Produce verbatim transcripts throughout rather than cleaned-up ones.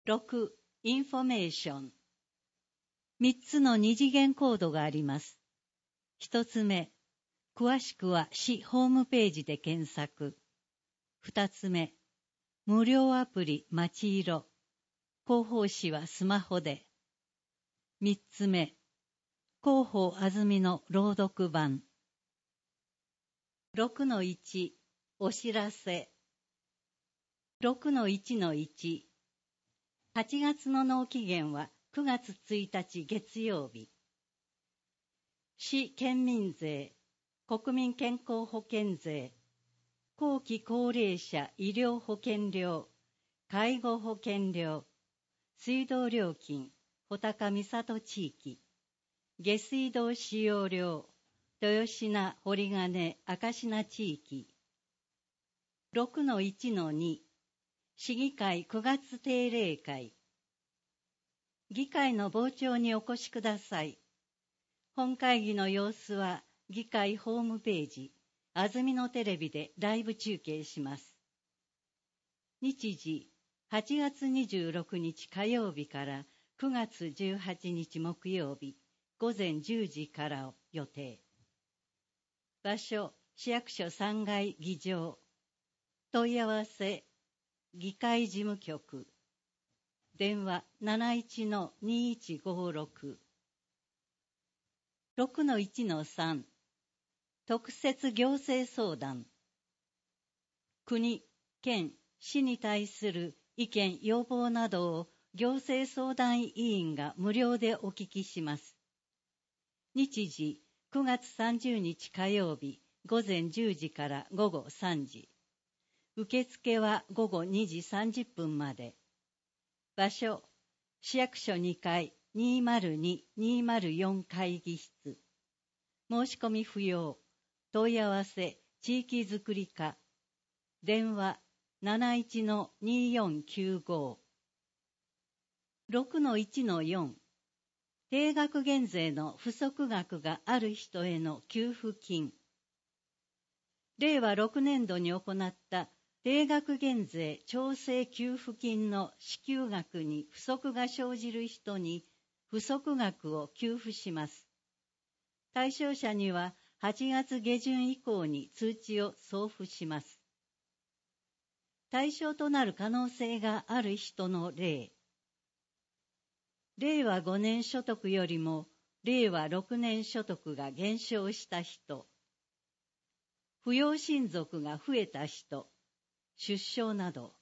ろく. インフォメーション。みっつの二次元コードがあります。ひとつめ、詳しくは市ホームページで検索。ふたつめ、無料アプリまちいろ。広報誌はスマホで。みっつめ、広報あずみの朗読版。ろくのいち、お知らせ。ろくのいちのいち、はちがつの納期限はくがつついたち月曜日。市県民税、国民健康保険税、後期高齢者医療保険料、介護保険料、水道料金、穂高三郷地域、下水道使用料、豊品堀金赤品地域。ろくのいちのに、市議会くがつ定例会。議会の傍聴にお越しください。本会議の様子は議会ホームページ、あずみのテレビでライブ中継します。日時、はちがつにじゅうろくにち火曜日からくがつじゅうはちにち木曜日、ごぜんじゅうじからを予定。場所、市役所さんがい議場。問い合わせ、議会事務局。電話 なないちのにいちごろく。ろくのいちのさん、特設行政相談。国、県、市に対する意見、要望などを行政相談委員が無料でお聞きします。日時、くがつさんじゅうにち火曜日、ごぜんじゅうじからごごさんじ。受付はごごにじさんじゅっぷんまで。場所、市役所にかい にまるにのにまるよん 会議室。申し込み不要。問い合わせ、地域づくり課。電話 なないちのによんきゅうご。ろくのいちのよん、定額減税の不足額がある人への給付金。れいわろくねんどに行った定額減税調整給付金の支給額に不足が生じる人に不足額を給付します。対象者にははちがつげじゅん以降に通知を送付します。対象となる可能性がある人の例。れいわごねん所得よりもれいわろくねん所得が減少した人。扶養親族が増えた人。出生など。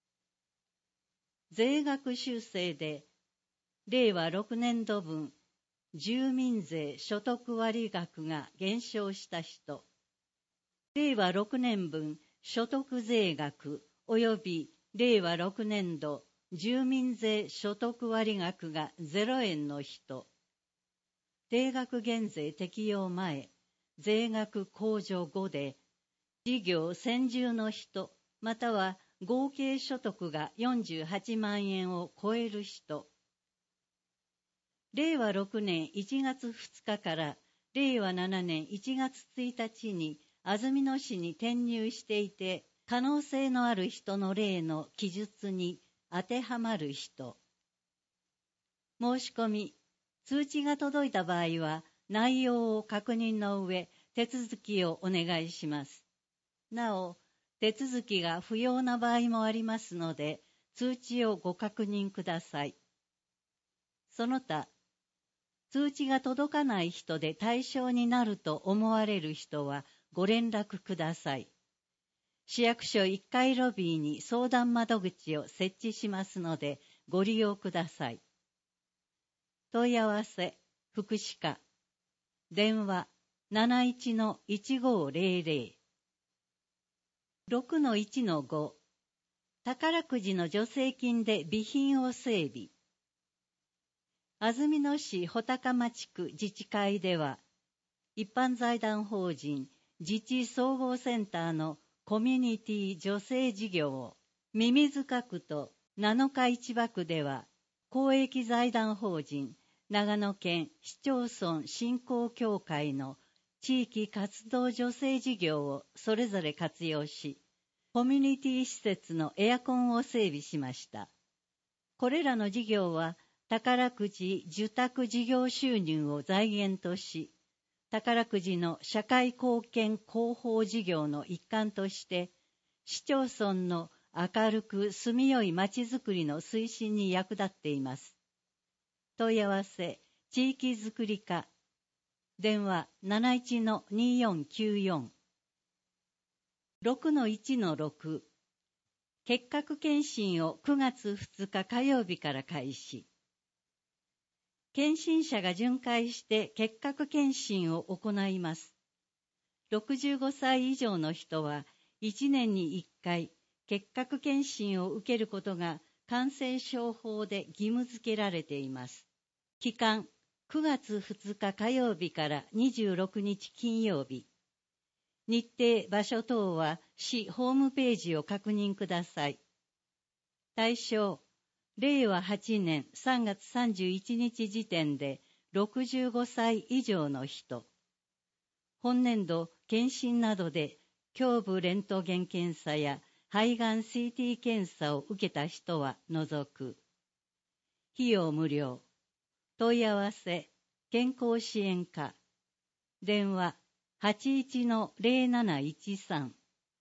税額修正でれいわろくねんどぶん住民税所得割額が減少した人。れいわろくねんぶん所得税額及びれいわろくねんど住民税所得割額がゼロえんの人。定額減税適用前、税額控除後で事業専従の人または合計所得がよんじゅうはちまんえんを超える人。れいわろくねんいちがつふつかかられいわななねんいちがつついたちに安曇野市に転入していて可能性のある人の例の記述に当てはまる人。申し込み、通知が届いた場合は内容を確認の上手続きをお願いします。なお、手続きが不要な場合もありますので、通知をご確認ください。その他、通知が届かない人で対象になると思われる人はご連絡ください。市役所いっかいロビーに相談窓口を設置しますのでご利用ください。問い合わせ、福祉課。電話 なないちのいちごぜろぜろ。ろくのいちのご、宝くじの助成金で備品を整備。安曇野市穂高町区自治会では、一般財団法人自治総合センターのコミュニティ助成事業を、ミミズカ区と七日市場区では、公益財団法人長野県市町村振興協会の地域活動助成事業をそれぞれ活用し、コミュニティ施設のエアコンを整備しました。 これらの事業は宝くじ受託事業収入を財源とし、宝くじの社会貢献広報事業の一環として、市町村の明るく住みよいまちづくりの推進に役立っています。問い合わせ、地域づくり課、電話 なないちのによんきゅうよん、ろくのいちのろく、結核検診をくがつふつか火曜日から開始。検診者が巡回して結核検診を行います。ろくじゅうごさい以上の人はいちねんにいっかい結核検診を受けることが感染症法で義務付けられています。期間、くがつふつか火曜日からにじゅうろくにち金曜日。日程、場所等は市ホームページを確認ください。対象、れいわはちねんさんがつさんじゅういちにち時点でろくじゅうごさい以上の人。本年度、検診などで胸部レントゲン検査や肺がん シーティー 検査を受けた人は除く。費用無料。問い合わせ、健康支援課。電話、はちいちのぜろなないちさん。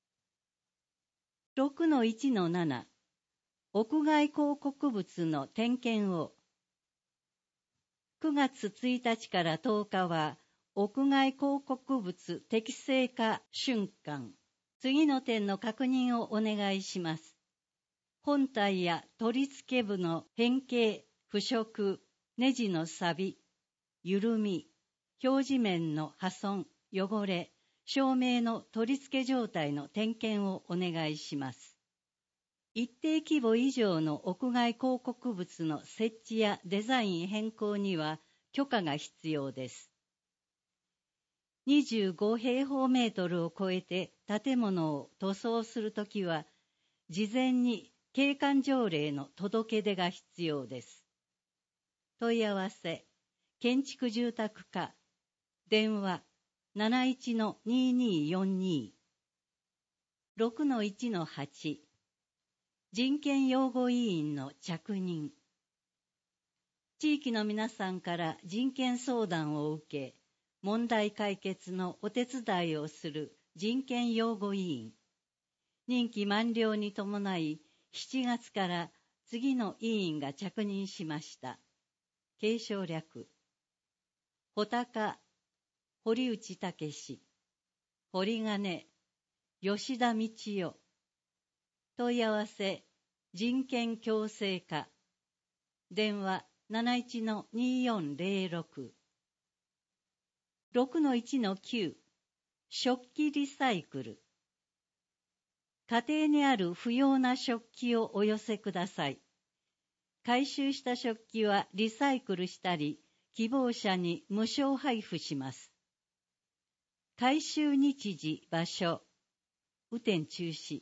ろくのいちのなな、屋外広告物の点検を。くがつついたちからとおかは、屋外広告物適正化瞬間。次の点の確認をお願いします。本体や取り付け部の変形、腐食、ネジの錆、緩み、表示面の破損、汚れ、照明の取り付け状態の点検をお願いします。一定規模以上の屋外広告物の設置やデザイン変更には許可が必要です。にじゅうごへいほうメートルを超えて建物を塗装するときは、事前に景観条例の届け出が必要です。問い合わせ、建築住宅課、電話 なないちのにによんに、ろくのいちのはち、人権擁護委員の着任。地域の皆さんから人権相談を受け、問題解決のお手伝いをする人権擁護委員。任期満了に伴い、しちがつから次の委員が着任しました。継承略。穂高、堀内武史、堀金、吉田道代。問い合わせ、人権共生課。電話 なないちのによんぜろろく。ろくのいちのきゅう、食器リサイクル。家庭にある不要な食器をお寄せください。回収した食器はリサイクルしたり、希望者に無償配布します。回収日時、場所、雨天中止。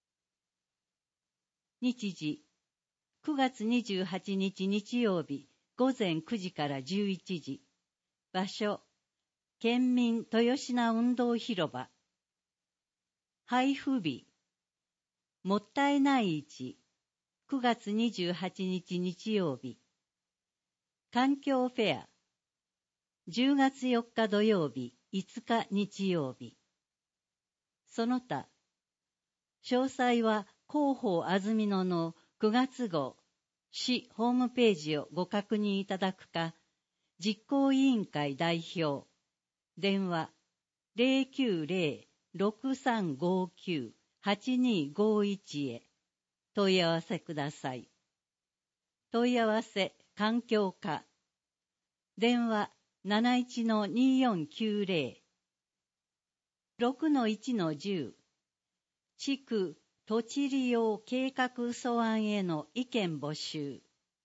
日時、くがつにじゅうはちにち日曜日、ごぜんくじからじゅういちじ。場所、県民豊品運動広場。配布日、もったいない市、くがつにじゅうはちにち日曜日。環境フェア、じゅうがつよっか土曜日、いつか日曜日。その他、詳細は広報安曇野のくがつごう、市ホームページをご確認いただくか、実行委員会代表、電話 ぜろきゅうぜろ ろくさんごきゅう はちにごいち へ問い合わせください。問い合わせ環境課、電話 なないちのによんきゅうぜろ ろくのいちのじゅう、地区土地利用計画素案への意見募集。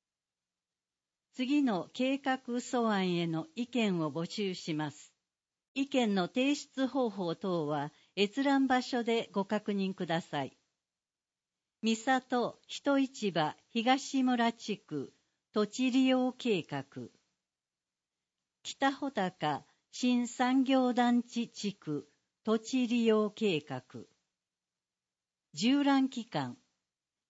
次の計画素案への意見を募集します。意見の提出方法等は閲覧場所でご確認ください。三郷人市場東村地区土地利用計画。北穂高新産業団地地区土地利用計画。縦覧期間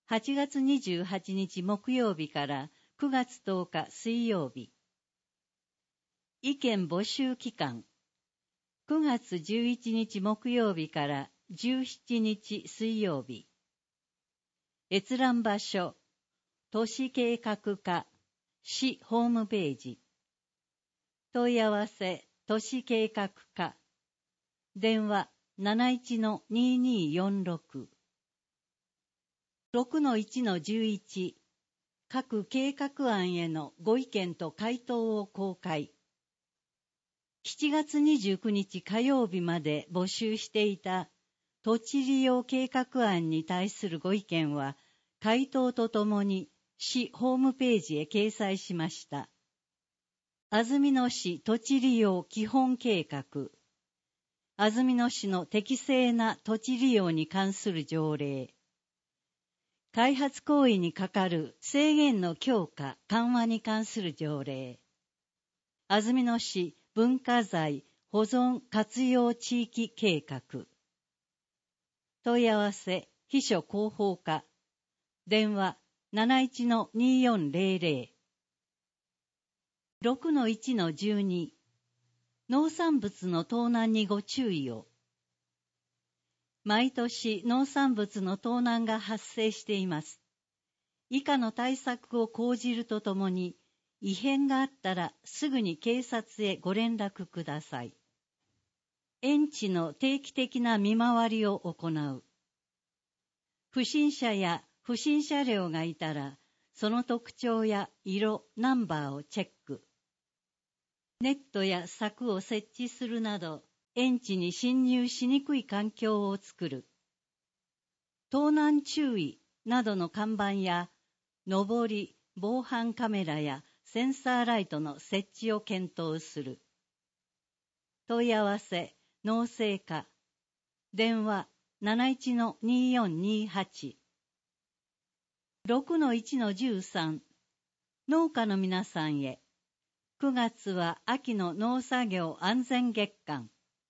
はちがつにじゅうはちにち木曜日からくがつとおか水曜日。意見募集期間。くがつじゅういちにち木曜日からじゅうしちにち水曜日。閲覧場所、都市計画課、市ホームページ。問い合わせ、都市計画課。電話 なないちのにーにーよんろく。ろくのいちのじゅういち。各計画案へのご意見と回答を公開。しちがつにじゅうくにち火曜日まで募集していた土地利用計画案に対するご意見は、回答とともに市ホームページへ掲載しました。安曇野市土地利用基本計画。安曇野市の適正な土地利用に関する条例。開発行為にかかる制限の強化・緩和に関する条例。安曇野市文化財保存活用地域計画。問い合わせ、秘書広報課。電話 なないちのにーよんぜろぜろ。ろくのいちのじゅうに。農産物の盗難にご注意を。毎年農産物の盗難が発生しています。以下の対策を講じるとともに、異変があったらすぐに警察へご連絡ください。園地の定期的な見回りを行う。不審者や不審車両がいたら、その特徴や色、ナンバーをチェック。ネットや柵を設置するなど、園地に侵入しにくい環境を作る。盗難注意などの看板や、上り、防犯カメラやセンサーライトの設置を検討する。問い合わせ、農政課。電話 なないちのにーよんにーはち。ろくのいちのじゅうさん。農家の皆さんへ。くがつは秋の農作業安全月間。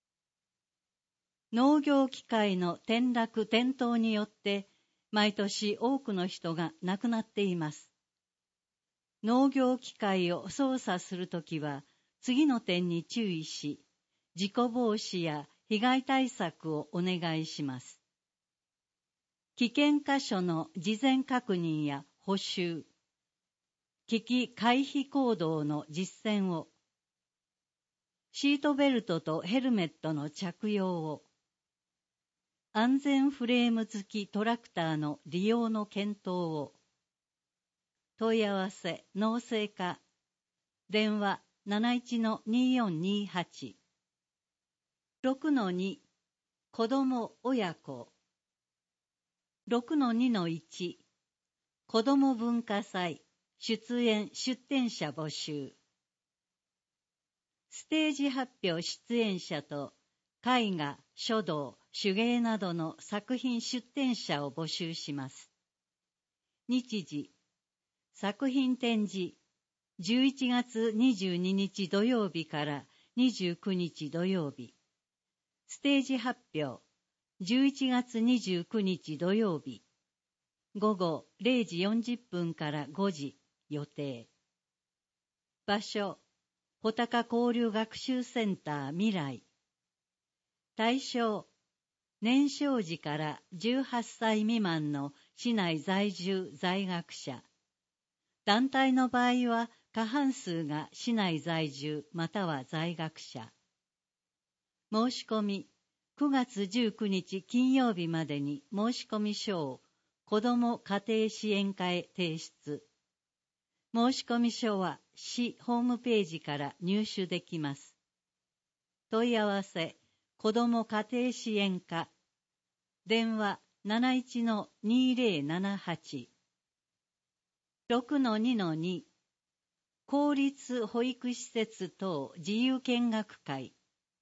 農業機械の転落・転倒によって、毎年多くの人が亡くなっています。農業機械を操作するときは、次の点に注意し、事故防止や被害対策をお願いします。危険箇所の事前確認や補修、危機回避行動の実践を、シートベルトとヘルメットの着用を、安全フレーム付きトラクターの利用の検討を。問い合わせ、農政課。電話 なないちのにーよんにーはち。ろくのに。子ども親子。ろくのにのいち。子ども文化祭出演出展者募集。ステージ発表出演者と絵画、書道、手芸などの作品出展者を募集します。日時、作品展示、じゅういちがつにじゅうににち土曜日からにじゅうくにち土曜日。ステージ発表、じゅういちがつにじゅうくにち土曜日。ごごれいじよんじゅっぷんからごじ予定。場所、穂高交流学習センター未来。対象、年少時からじゅうはっさい未満の市内在住在学者。団体の場合は過半数が市内在住または在学者。申し込み、くがつじゅうくにち金曜日までに申し込み書を子ども家庭支援課へ提出。申し込み書は市ホームページから入手できます。問い合わせ、子ども家庭支援課。電話 なないちのにーぜろななはち。ろくのにのに。公立保育施設等自由見学会。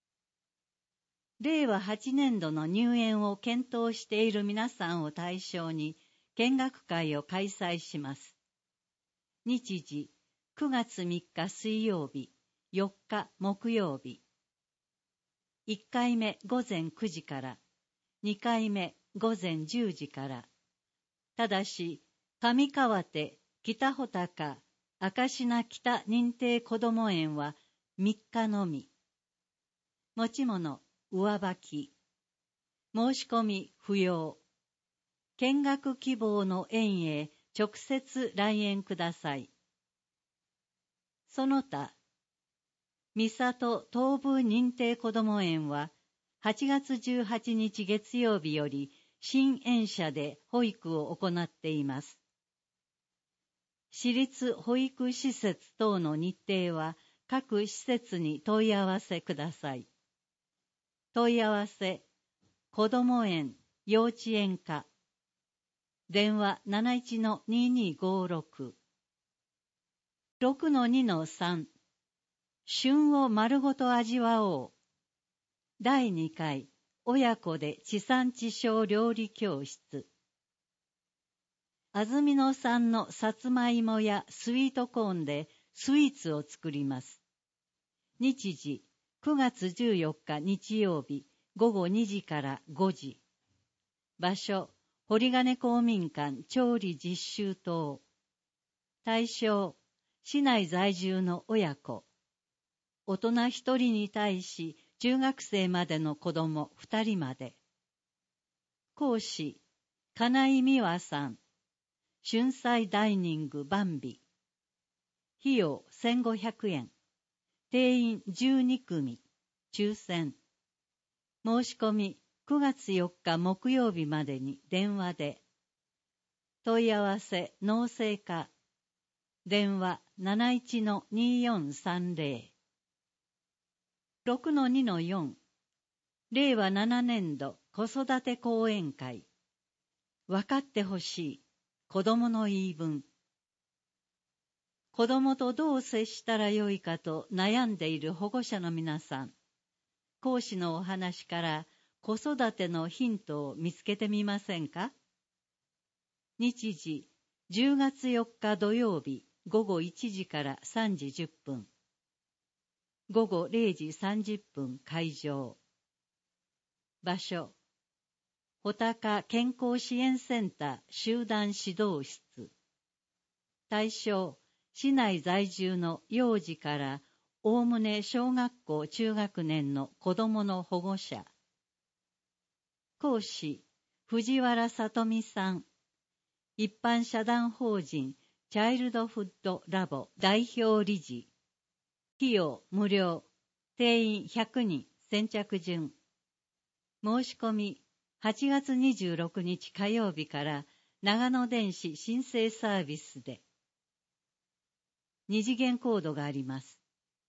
れいわはちねんどの入園を検討している皆さんを対象に見学会を開催します。日時、くがつみっか水曜日、よっか木曜日。いっかいめごぜんくじから、にかいめごぜんじゅうじから。 ただし、上川手、北穂高、明石名北認定こども園はみっかのみ。持ち物、上履き。申し込み不要。見学希望の園へ直接来園ください。その他、三郷東部認定こども園ははちがつじゅうはちにち月曜日より新園舎で保育を行っています。私立保育施設等の日程は各施設に問い合わせください。問い合わせ、こども園幼稚園課、電話 なないちのににごろく、ろくのにのさん、旬を丸ごと味わおう。だいにかい、親子で地産地消料理教室。安曇野産のさつまいもやスイートコーンでスイーツを作ります。日時、くがつじゅうよっか日曜日、ごごにじからごじ。場所、堀金公民館調理実習棟。対象、市内在住の親子。大人ひとりに対し、中学生までの子供ふたりまで。講師、金井美和さん。春菜ダイニングバンビ。費用せんごひゃくえん。定員じゅうにくみ。抽選。申し込みくがつよっか木曜日までに電話で。問い合わせ農政課。電話 なないちのによんさんぜろ。ろくのにのよん。れいわななねんど子育て講演会。わかってほしい。子供の言い分。子供とどう接したらよいかと悩んでいる保護者の皆さん。講師のお話から子育てのヒントを見つけてみませんか？日時、じゅうがつよっか土曜日ごごいちじからさんじじゅっぷん。ごごれいじさんじゅっぷん会場。場所、穂高健康支援センター集団指導室。対象、市内在住の幼児からおおむね小学校中学年の子どもの保護者。講師、藤原さとみさん。一般社団法人チャイルドフッドラボ代表理事。費用無料。定員ひゃくにん。先着順。申し込みはちがつにじゅうろくにち火曜日から長野電子申請サービスで。二次元コードがあります。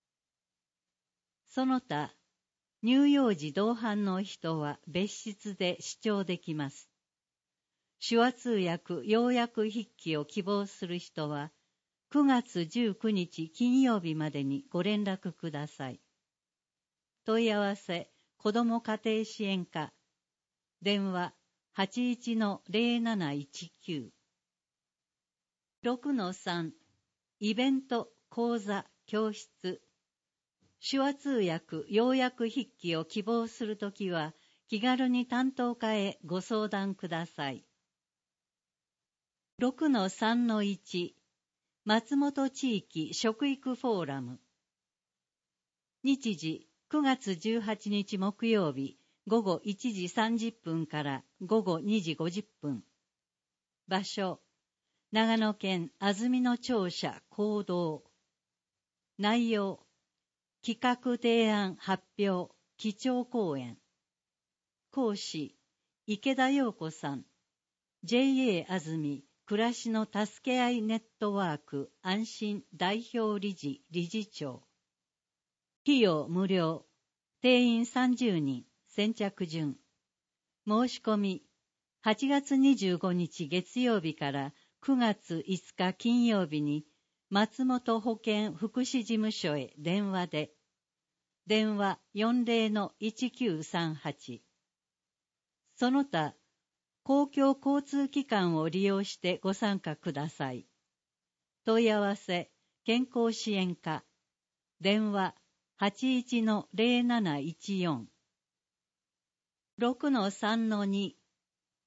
その他、乳幼児同伴の人は別室で視聴できます。手話通訳要約筆記を希望する人は、くがつじゅうくにち金曜日までにご連絡ください。問い合わせ、子ども家庭支援課。電話 はちいちのぜろなないちきゅう。ろくのさん。イベント、講座、教室。手話通訳要約筆記を希望するときは、気軽に担当課へご相談ください。ろくのさんのいち。松本地域食育フォーラム。日時、くがつじゅうはちにち木曜日、ごごいちじさんじゅっぷんからごごにじごじゅっぷん。場所、長野県安曇野庁舎講堂。内容、企画提案発表、基調講演。講師、池田陽子さん。ジェイエー 安曇暮らしの助け合いネットワーク安心代表理事理事長。費用無料。定員さんじゅうにん。先着順。申し込みはちがつにじゅうごにち月曜日からくがついつか金曜日に松本保健福祉事務所へ電話で。電話 よんぜろのいちきゅうさんはち。その他、公共交通機関を利用してご参加ください。問い合わせ、健康支援課。電話 はちいちのぜろなないちよん。ろくのさんのに。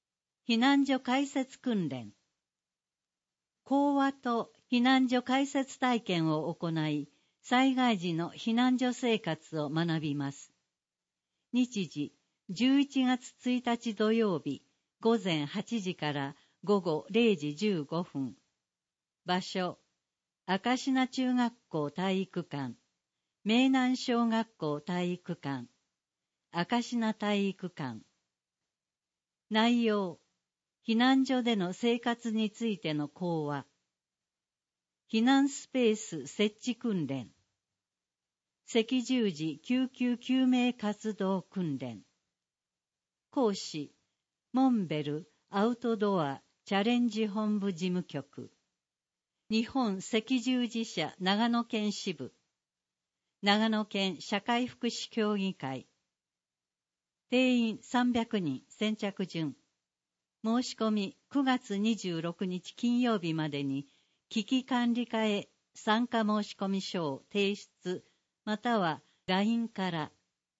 避難所開設訓練。講話と避難所開設体験を行い、災害時の避難所生活を学びます。日時、じゅういちがつついたち土曜日、ごぜんはちじからごごれいじじゅうごふん。場所、明科中学校体育館、明南小学校体育館、明科体育館。内容、避難所での生活についての講話。避難スペース設置訓練。赤十字救急救命活動訓練。講師、モンベルアウトドアチャレンジ本部事務局。日本赤十字社長野県支部。長野県社会福祉協議会。定員さんびゃくにん先着順。申し込みくがつにじゅうろくにち金曜日までに危機管理課へ参加申込書を提出または ライン から。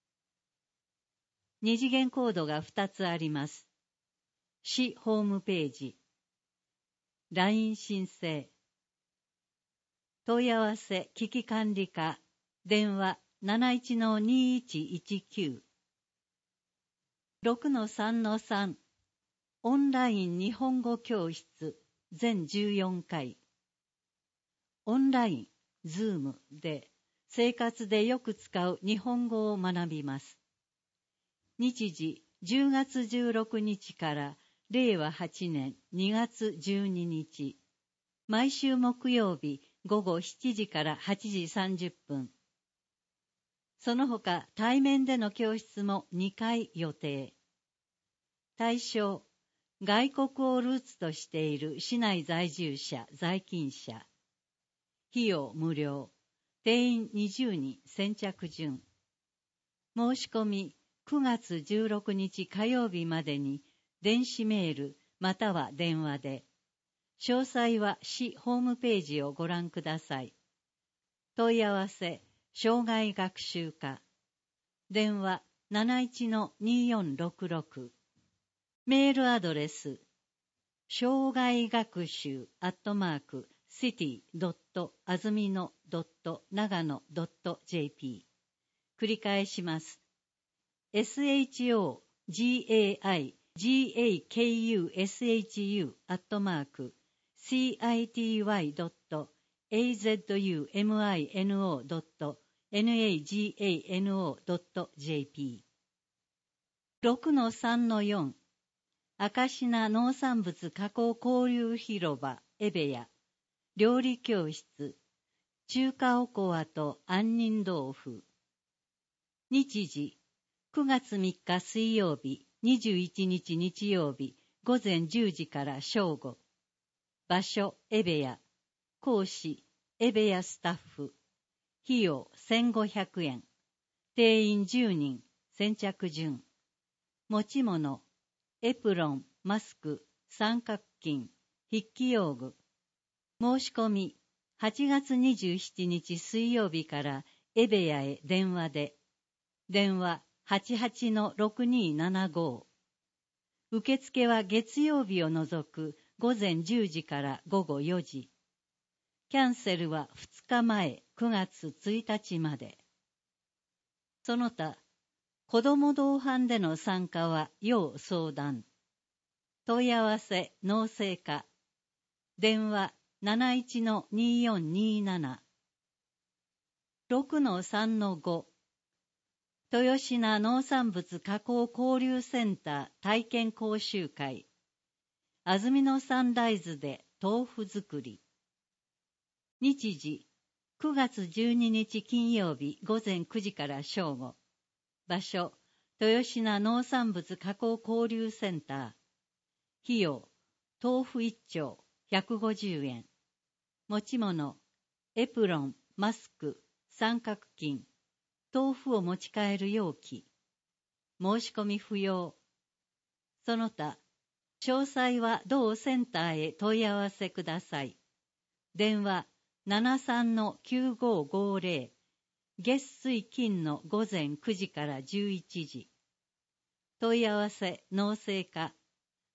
二次元コードがふたつあります。市ホームページ。ライン 申請。問い合わせ危機管理課電話 なないちのにいちいちきゅう。ろくのさんのさんオンライン日本語教室全じゅうよんかい。オンライン、ズームで生活でよく使う日本語を学びます。日時じゅうがつじゅうろくにちかられいわはちねんにがつじゅうににち。毎週木曜日ごごしちじからはちじさんじゅっぷん。その他対面での教室もにかい予定。対象、外国をルーツとしている市内在住者、在勤者。費用無料。定員にじゅうにん先着順。申し込みくがつじゅうろくにち火曜日までに電子メールまたは電話で。詳細は市ホームページをご覧ください。問い合わせ、障害学習課。電話 なないちのによんろくろく。メールアドレス、障害学習アットマークシティドットあずみのドット長野ドットジェーピー。繰り返します。ショガイガクシュアットマークシティドットあずみのドットナガノドットジェーピー。ろくのさんのよん明科農産物加工交流広場エベヤ料理教室中華おこわと杏仁豆腐。日時くがつみっか水曜日にじゅういちにち日曜日ごぜんじゅうじから正午。場所エベヤ。講師エベヤスタッフ。費用せんごひゃくえん。定員じゅうにん先着順。持ち物エプロン、マスク、三角巾、筆記用具。申し込みはちがつにじゅうしちにち水曜日からエベヤへ電話で。電話 はちはちのろくにーななご。受付は月曜日を除くごぜんじゅうじからごごよじ。キャンセルはふつかまえくがつついたちまで。その他、子ども同伴での参加は要相談。問い合わせ農政課。電話 なないちのによんにーなな。ろくのさんのご。豊品農産物加工交流センター体験講習会。安曇野産大豆で豆腐作り。日時くがつじゅうににち金曜日ごぜんくじから正午。場所豊品農産物加工交流センター。費用豆腐いっちょうひゃくごじゅうえん。持ち物エプロン、マスク、三角巾、豆腐を持ち帰る容器。申し込み不要。その他、詳細は同センターへ問い合わせください。電話 ななさんのきゅうごごぜろ。月水金のごぜんくじからじゅういちじ。問い合わせ農政課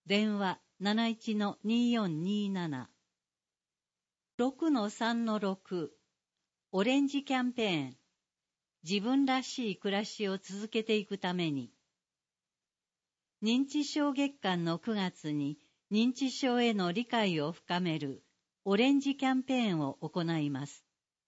電話 なないちのによんにーなな。ろくのさんのろく オレンジキャンペーン。自分らしい暮らしを続けていくために。認知症月間のくがつに認知症への理解を深めるオレンジキャンペーンを行います。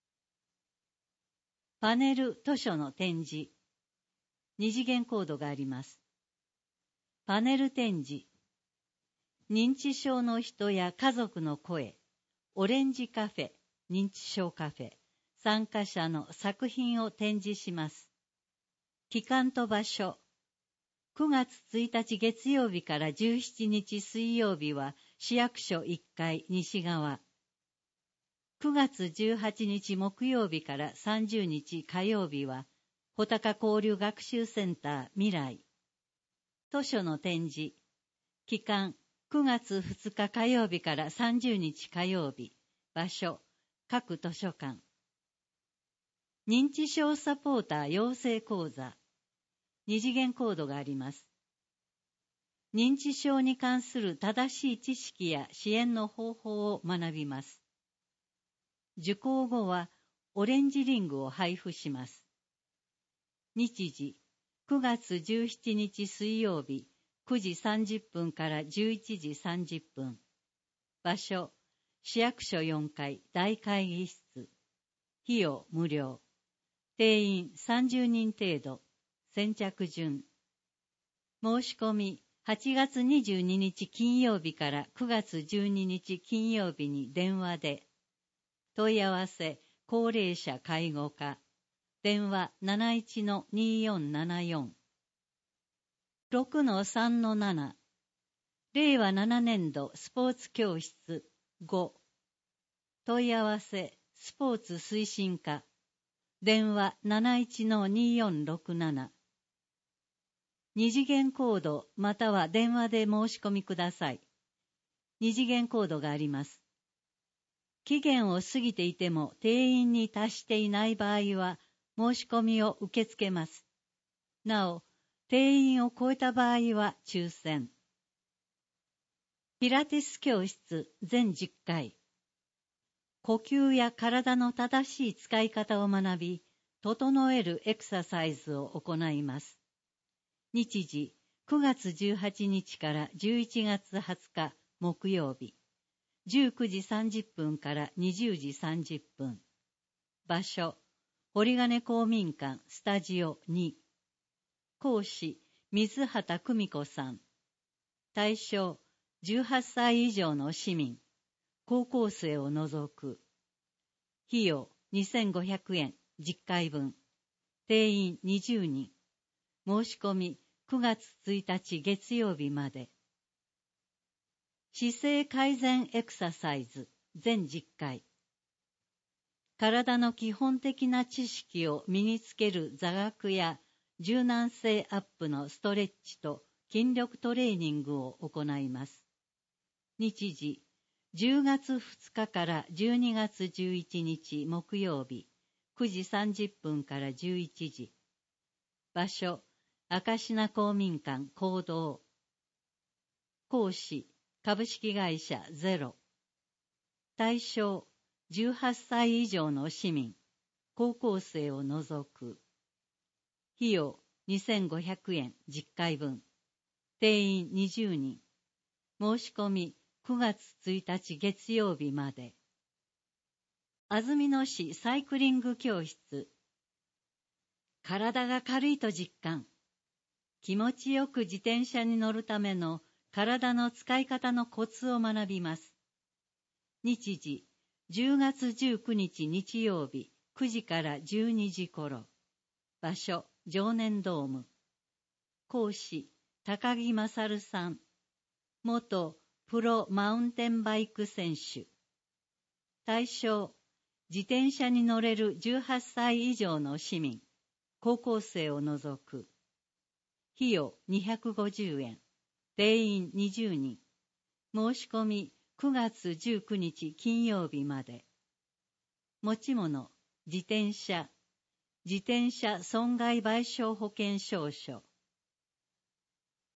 パネル図書の展示。二次元コードがあります。パネル展示。認知症の人や家族の声、オレンジカフェ、認知症カフェ、参加者の作品を展示します。期間と場所。くがつついたち月曜日からじゅうしちにち水曜日は市役所いっかい西側。くがつじゅうはちにち木曜日からさんじゅうにち火曜日は穂高交流学習センター未来。図書の展示。期間くがつふつか火曜日からさんじゅうにち火曜日。場所各図書館。認知症サポーター養成講座。二次元コードがあります。認知症に関する正しい知識や支援の方法を学びます。受講後はオレンジリングを配布します。日時、くがつじゅうしちにち水曜日、くじさんじゅっぷんからじゅういちじさんじゅっぷん。場所、市役所よんかい大会議室。費用無料。定員さんじゅうにん程度。先着順。申し込みはちがつにじゅうににち金曜日からくがつじゅうににち金曜日に電話で。問い合わせ高齢者介護課。電話 なないちのによんななよん。ろくのさんのなな。れいわななねんどスポーツ教室ご。問い合わせスポーツ推進課。電話 なないちのによんろくなな。二次元コードまたは電話で申し込みください。二次元コードがあります。期限を過ぎていても定員に達していない場合は申し込みを受け付けます。なお、定員を超えた場合は抽選。ピラティス教室全じゅっかい。呼吸や体の正しい使い方を学び、整えるエクササイズを行います。日時、くがつじゅうはちにちからじゅういちがつはつか木曜日、じゅうくじさんじゅっぷんからにじゅうじさんじゅっぷん。場所、堀金公民館スタジオに。講師、水畑久美子さん。対象、じゅうはっさい以上の市民、高校生を除く。費用、にせんごひゃくえん、じゅっかいぶん。定員にじゅうにん。申し込みくがつついたち月曜日まで。姿勢改善エクササイズ全じゅっかい。体の基本的な知識を身につける座学や柔軟性アップのストレッチと筋力トレーニングを行います。日時、じゅうがつふつかからじゅうにがつじゅういちにち木曜日、くじさんじゅっぷんからじゅういちじ。場所、明科公民館講堂。講師、株式会社ゼロ。対象、じゅうはっさい以上の市民、高校生を除く。費用、にせんごひゃくえんじゅっかいぶん。定員にじゅうにん。申し込みくがつついたち月曜日まで。安曇野市サイクリング教室。体が軽いと実感。気持ちよく自転車に乗るための体の使い方のコツを学びます。日時、じゅうがつじゅうくにち日曜日、くじからじゅうにじ頃。場所、常念ドーム。講師、高木勝さん。元プロマウンテンバイク選手。対象、自転車に乗れるじゅうはっさい以上の市民、高校生を除く。費用にひゃくごじゅうえん。定員にじゅうにん。申し込みくがつじゅうくにち金曜日まで。持ち物、自転車、自転車損害賠償保険証書。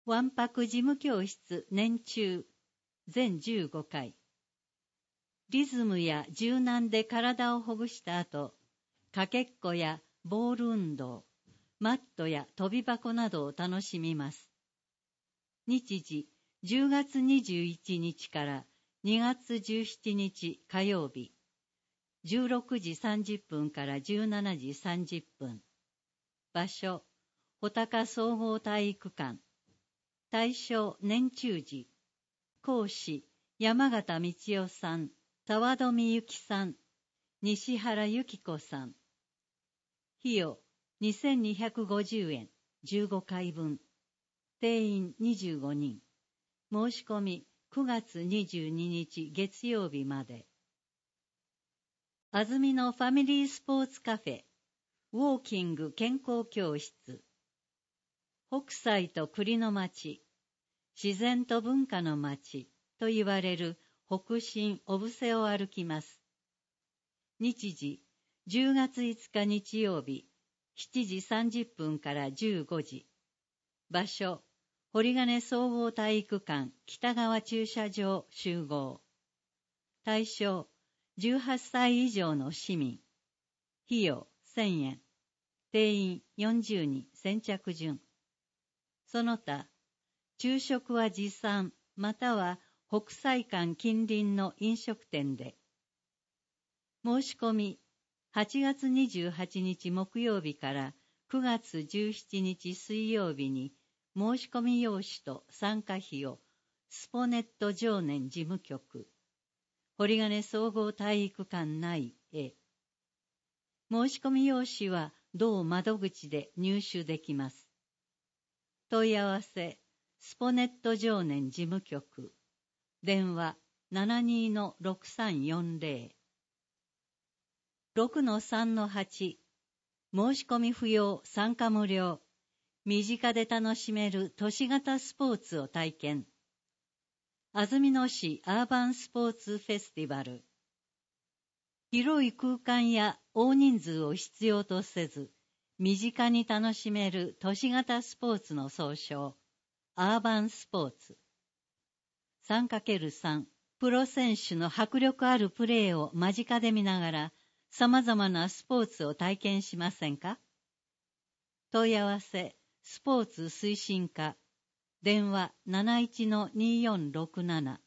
わんぱく事務教室年中全じゅうごかい。リズムや柔軟で体をほぐした後、かけっこやボール運動、マットや飛び箱などを楽しみます。日時じゅうがつにじゅういちにちからにがつじゅうしちにち火曜日、じゅうろくじさんじゅっぷんからじゅうしちじさんじゅっぷん。場所、穂高総合体育館。対象年中時。講師、山形道夫さん、沢戸美幸さん、西原由紀子さん。費用にせんにひゃくごじゅうえん、じゅうごかいぶん。定員にじゅうごにん。申し込みくがつにじゅうににち月曜日まで。安曇野ファミリースポーツカフェ、ウォーキング健康教室。北斎と栗の町、自然と文化の町と言われる北信小布施を歩きます。日時、じゅうがついつか日曜日、しちじさんじゅっぷんからじゅうごじ。場所、堀金総合体育館北側駐車場集合。対象、じゅうはっさい以上の市民。費用せんえん。定員よんじゅうにん先着順。その他、昼食は持参または北斎館近隣の飲食店で。申し込み、はちがつにじゅうはちにち木曜日からくがつじゅうしちにち水曜日に申し込み用紙と参加費をスポネット常年事務局、堀金総合体育館内へ。申し込み用紙は同窓口で入手できます。問い合わせ、スポネット常年事務局、電話 ななにーろくさんよんぜろ ろくのさんのはち、申し込み不要参加無料、身近で楽しめる都市型スポーツを体験。安曇野市アーバンスポーツフェスティバル。広い空間や大人数を必要とせず、身近に楽しめる都市型スポーツの総称、アーバンスポーツ。さんかけるさん、プロ選手の迫力あるプレーを間近で見ながら、様々なスポーツを体験しませんか？問い合わせ、スポーツ推進課、電話 なないちのによんろくなな。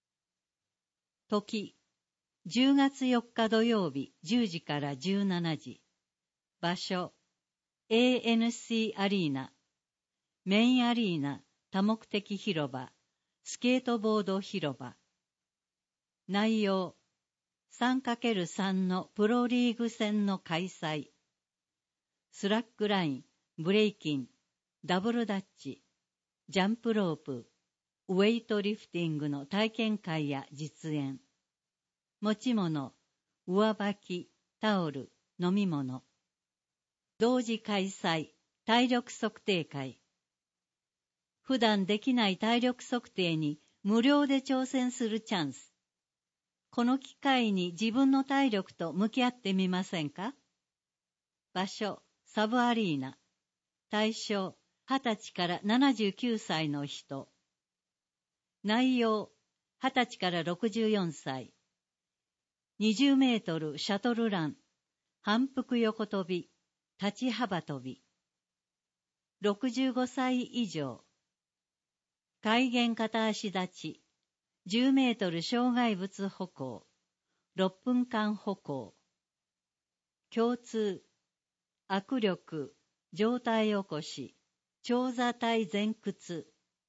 時、じゅうがつよっか土曜日じゅうじからじゅうしちじ。場所、エーエヌシー アリーナ。メインアリーナ多目的広場、スケートボード広場。内容、さんかけるさん のプロリーグ戦の開催。スラックライン、ブレイキン、ダブルダッチ、ジャンプロープ、ウェイトリフティングの体験会や実演。持ち物、上履き、タオル、飲み物。同時開催、体力測定会。普段できない体力測定に無料で挑戦するチャンス。この機会に自分の体力と向き合ってみませんか？場所、サブアリーナ。対象、はたちからななじゅうきゅうさいの人。内容、はたちからろくじゅうよんさい。にじゅうメートルシャトルラン、反復横跳び、立ち幅跳び。ろくじゅうごさい以上。開眼片足立ち、じゅうメートル障害物歩行、ろっぷんかん歩行。共通、握力、上体起こし、長座体前屈。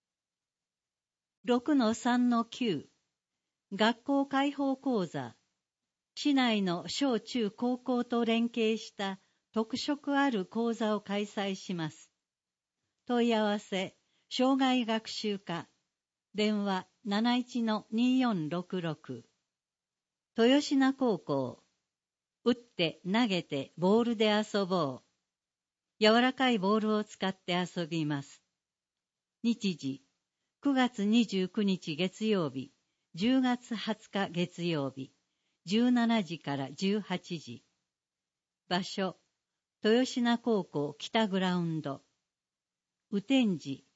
ろくのさんのきゅう、学校開放講座。市内の小中高校と連携した特色ある講座を開催します。問い合わせ、障害学習課、電話 なないちのによんろくろく。豊品高校、打って投げてボールで遊ぼう。柔らかいボールを使って遊びます。日時、くがつにじゅうくにち月曜日、じゅうがつはつか月曜日、じゅうしちじからじゅうはちじ。場所、豊品高校北グラウンド。雨天時、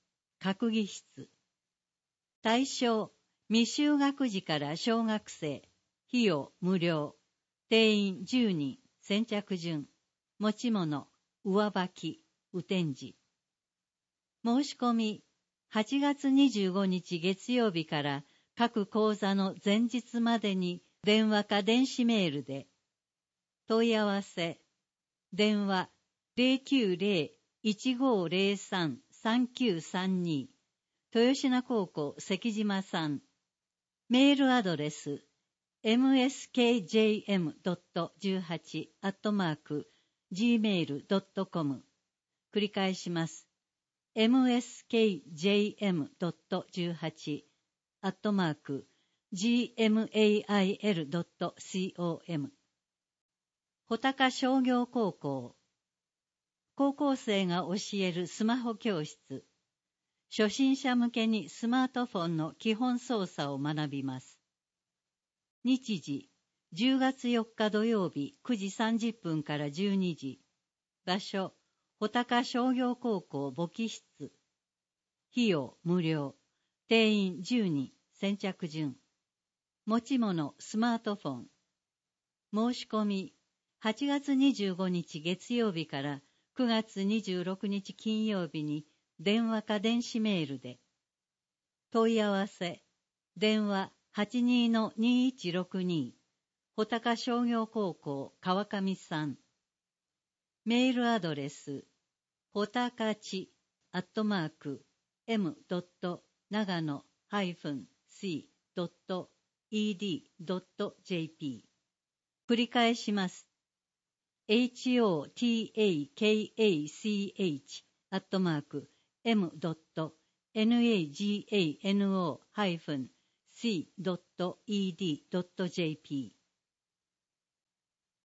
閣議室。対象、未就学児から小学生。費用無料。定員じゅうにん。先着順。持ち物、上履き、雨天時。申し込み、はちがつにじゅうごにち月曜日から各講座の前日までに電話か電子メールで。問い合わせ、電話 ゼロきゅうゼロ いちごゼロさん さんきゅうさんに 豊品高校関島さん。メールアドレス エムエスケージェーエムドットじゅうはち アットマーク ジーメールドットコム。繰り返します。エムエスケージェーエムドットじゅうはち アットマーク ジーメールドットコム。穂高商業高校。高校生が教えるスマホ教室。初心者向けにスマートフォンの基本操作を学びます。日時、じゅうがつよっか土曜日くじさんじゅっぷんからじゅうにじ。場所、穂高商業高校簿記室。費用無料。定員じゅうにん。先着順。持ち物スマートフォン。申し込み、はちがつにじゅうごにち月曜日からくがつにじゅうろくにち金曜日に電話か電子メールで。問い合わせ、電話 はちにーのにいちろくに 穂高商業高校川上さん。メールアドレス、ほたかちアットマーク エム ドット 長野 -シー ドット イーディー ドット ジェーピー。繰り返します。ホタカ アットマーク エム ドット ナガノ シー ドット イーディー ドット ジェーピー